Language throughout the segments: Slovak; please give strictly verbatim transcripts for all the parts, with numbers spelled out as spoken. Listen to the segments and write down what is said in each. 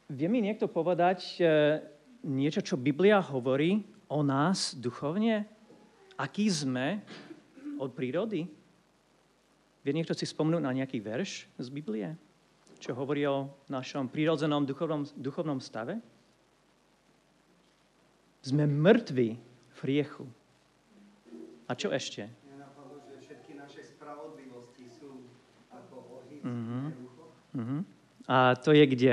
Vie mi niekto povedať niečo, čo Biblia hovorí o nás duchovne? Aký sme od prírody? Vie niekto si spomnúť na nejaký verš z Biblie, čo hovorí o našom prírodzenom duchovnom, duchovnom stave? Sme mŕtvi v hriechu. A čo ešte? Mňa napadlo, že všetky naše spravodlivosti sú ako ohýb. Uh-huh. Uh-huh. A to je kde?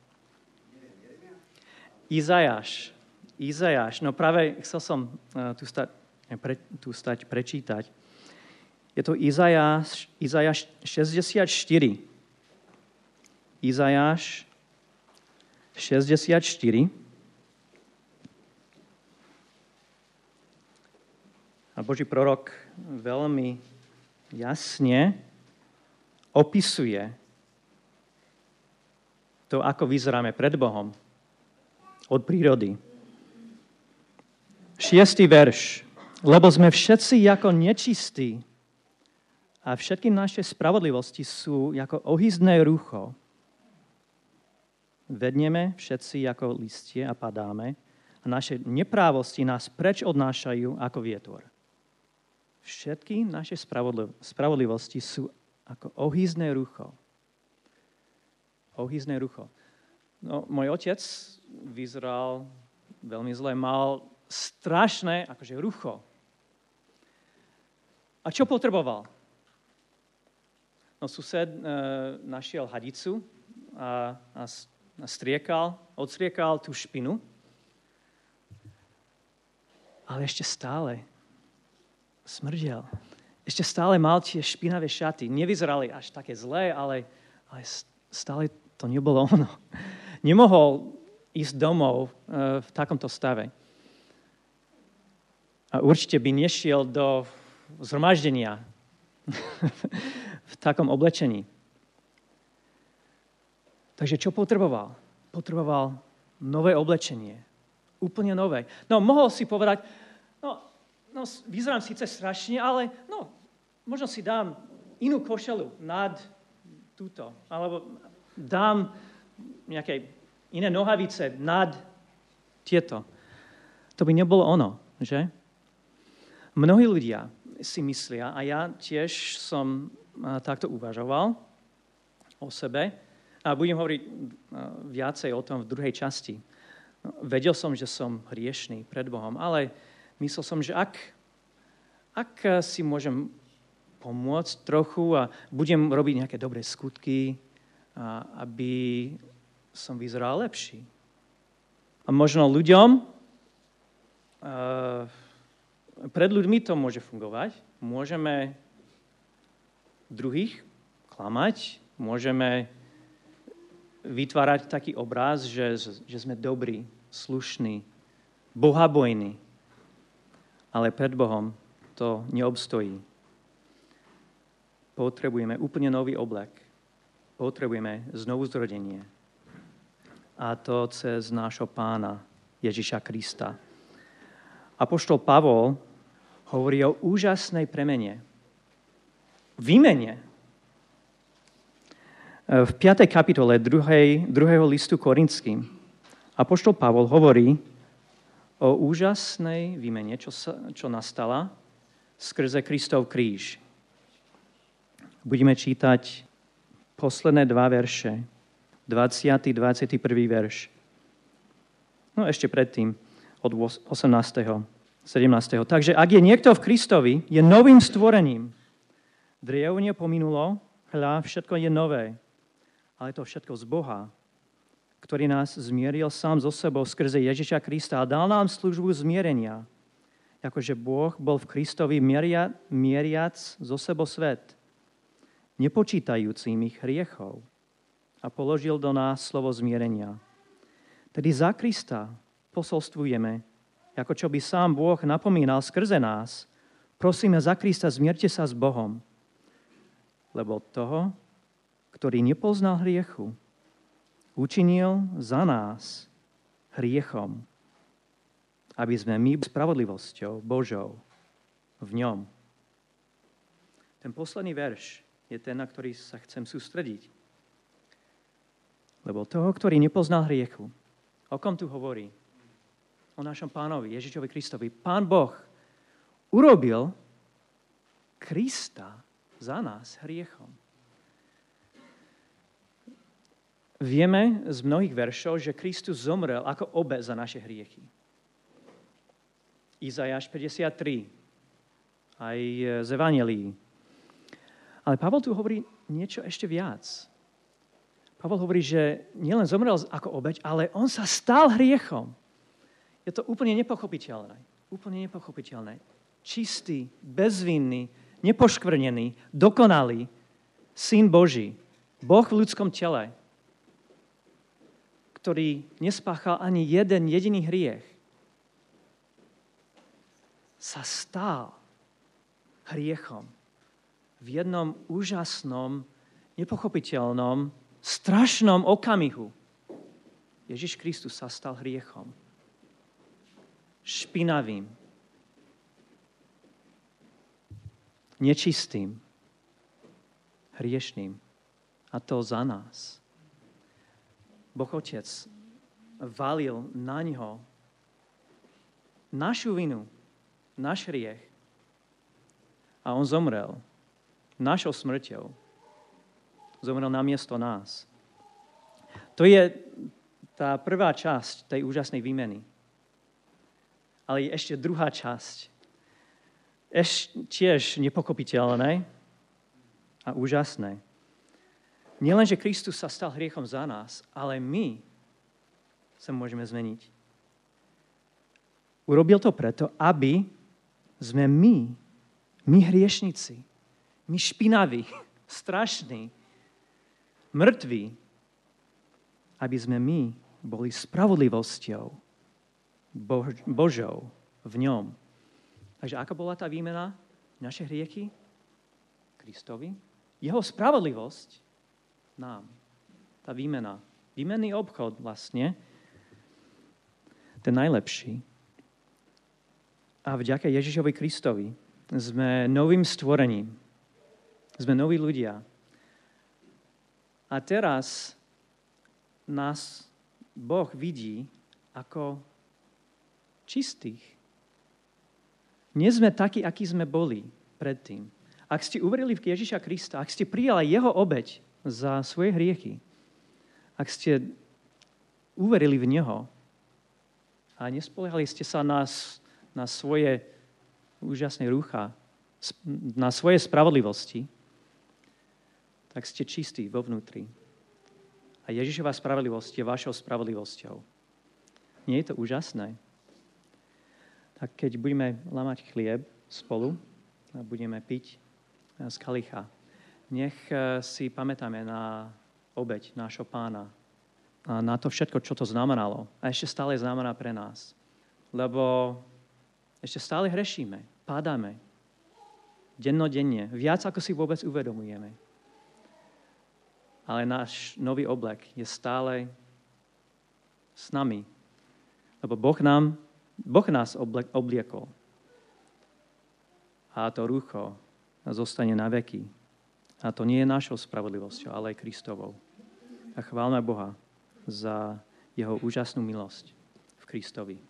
Izajáš. Izajáš. No práve chcel som uh, tu, stať, pre, tu stať prečítať. Je to Izajáš, Izajáš šesťdesiatštyri. Izajáš šesťdesiatštyri. A Boží prorok veľmi jasne opisuje to, ako vyzeráme pred Bohom od prírody. Šiestý verš. Lebo sme všetci ako nečistí a všetky naše spravodlivosti sú ako ohyzdné rucho. Vedneme všetci ako listie a padáme a naše neprávosti nás preč odnášajú ako vietor. Všetky naše spravodlivosti sú ako ohyzdné rucho. Ohyzdné rucho. No, môj otec vyzeral veľmi zle, mal strašné akože rucho. A čo potreboval? No, sused e, našiel hadicu a, a, a striekal, odstriekal tú špinu, ale ešte stále smrdel. Ešte stále mal tie špinavé šaty. Nevyzerali až také zlé, ale, ale stále to nebolo ono. Nemohol ísť domov uh, v takomto stave. A určite by nešiel do zhromaždenia v takom oblečení. Takže čo potreboval? Potreboval nové oblečenie. Úplne nové. No, mohol si povedať, no, No, vyzerám síce strašne, ale no, možno si dám inú košelu nad túto, alebo dám nejaké iné nohavice nad tieto. To by nebolo ono, že? Mnohí ľudia si myslia, a ja tiež som takto uvažoval o sebe, a budem hovoriť viacej o tom v druhej časti. Vedel som, že som hriešný pred Bohom, ale myslel som, že ak, ak si môžem pomôcť trochu a budem robiť nejaké dobré skutky, a aby som vyzeral lepší. A možno ľuďom, pred ľuďmi to môže fungovať. Môžeme druhých klamať, môžeme vytvárať taký obraz, že, že sme dobrí, slušní, bohabojní. Ale pred Bohom to neobstojí. Potrebujeme úplne nový oblek. Potrebujeme znovuzrodenie. A to cez nášho Pána Ježiša Krista. Apoštol Pavol hovorí o úžasnej premene. Výmene. V piatej kapitole druhej, druhého listu Korinským apoštol Pavol hovorí o úžasnej výmene, čo, sa, čo nastala skrze Kristov kríž. Budeme čítať posledné dva verše. dvadsiaty dvadsiaty prvý verš. No ešte predtým, od osemnásteho sedemnásteho Takže ak je niekto v Kristovi, je novým stvorením. Drevne pominulo, hľa, všetko je nové. Ale to všetko z Boha, ktorý nás zmieril sám so sebou skrze Ježiša Krista a dal nám službu zmierenia. Akože Boh bol v Kristovi mieria, mieriac so sebou svet, nepočítajúcim ich hriechov a položil do nás slovo zmierenia. Tedy za Krista posolstvujeme, ako čo by sám Boh napomínal skrze nás. Prosíme za Krista, zmierte sa s Bohom. Lebo toho, ktorý nepoznal hriechu, učinil za nás hriechom, aby sme my spravodlivosťou Božou v ňom. Ten posledný verš je ten, na ktorý sa chcem sústrediť. Lebo toho, ktorý nepoznal hriechu. O kom tu hovorí? O našom pánovi, Ježišovi Kristovi. Pán Boh urobil Krista za nás hriechom. Vieme z mnohých veršov, že Kristus zomrel ako obeť za naše hriechy. Izajáš päťdesiattri, aj z Evanjelií. Ale Pavol tu hovorí niečo ešte viac. Pavol hovorí, že nielen zomrel ako obeť, ale on sa stal hriechom. Je to úplne nepochopiteľné. Úplne nepochopiteľné. Čistý, bezvinný, nepoškvrnený, dokonalý Syn Boží, Boh v ľudskom tele, ktorý nespáchal ani jeden jediný hriech, sa stal hriechom v jednom úžasnom, nepochopiteľnom, strašnom okamihu. Ježiš Kristus sa stal hriechom. Špinavým. Nečistým. Hriešným. A to za nás. Boh Otec valil na ňo našu vinu, náš hriech. A on zomrel našou smrťou. Zomrel namiesto nás. To je tá prvá časť tej úžasnej výmeny. Ale je ešte druhá časť. Ešte tiež nepochopiteľné a úžasné. Nielen, že Kristus sa stal hriechom za nás, ale my sa môžeme zmeniť. Urobil to preto, aby sme my, my hriešnici, my špinaví, strašní, mŕtvi, aby sme my boli spravodlivosťou Bož, Božou v ňom. Takže aká bola tá výmena? Naše hriechy? Kristovi? Jeho spravodlivosť nám. Tá výmena. Výmenný obchod vlastne. Ten najlepší. A vďaka Ježišovi Kristovi sme novým stvorením. Sme noví ľudia. A teraz nás Boh vidí ako čistých. Nie sme takí, akí sme boli predtým. Ak ste uverili v Ježiša Krista, ak ste prijali jeho obeť za svoje hriechy, ak ste uverili v neho a nespoliehali ste sa na, na svoje úžasné rúcha, na svoje spravodlivosti, tak ste čistí vo vnútri. A Ježišova spravodlivosť je vašou spravodlivosťou. Nie je to úžasné? Tak keď budeme lámať chlieb spolu a budeme piť z kalicha, nech si pamätáme na obeť nášho Pána a na to všetko, čo to znamenalo. A ešte stále znamená pre nás. Lebo ešte stále hrešíme, pádáme. Dennodenne. Viac, ako si vôbec uvedomujeme. Ale náš nový oblek je stále s nami. Lebo Boh, nám, boh nás obliekol. A to rúcho zostane na veky. A to nie je našou spravodlivosťou, ale aj Kristovou. A chválme Boha za jeho úžasnú milosť v Kristovi.